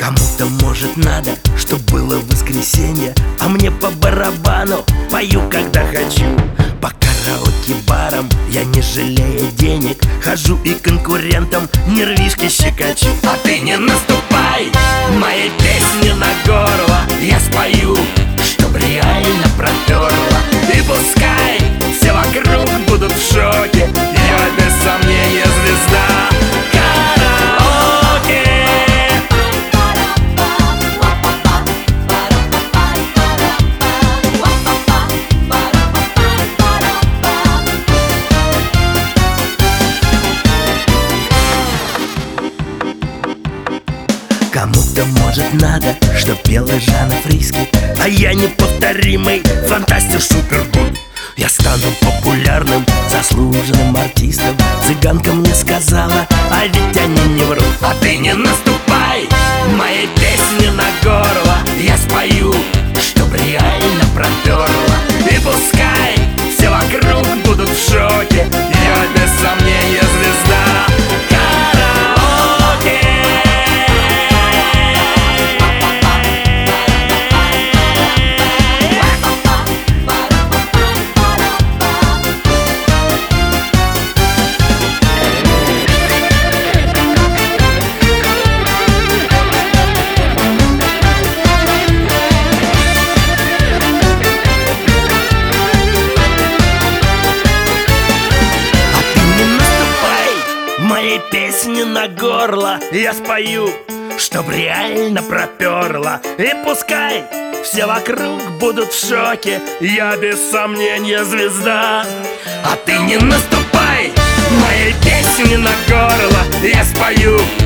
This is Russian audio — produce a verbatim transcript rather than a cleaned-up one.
Кому-то может надо, чтоб было воскресенье, а мне по барабану, пою когда хочу. По караоке-барам я, не жалея денег, хожу и конкурентам нервишки щекочу. А ты не наступай моей песни на горло, я спою, чтоб реально проперло. И пускай все вокруг будут в шоке, я без сомнения звезда. Кому-то может надо, чтоб пела Жанна Фриске, а я неповторимый фантастер Супербуд. Я стану популярным, заслуженным артистом. Цыганка мне сказала, а ведь они не врут. А ты не наступай моей песни на горло, я спою, чтоб реально проперло. И пускай все вокруг будут в шоке, я без сомнения звезда. Моей песни на горло я спою, чтоб реально проперло. И пускай все вокруг будут в шоке, я без сомнения звезда. А ты не наступай моей песни на горло, я спою,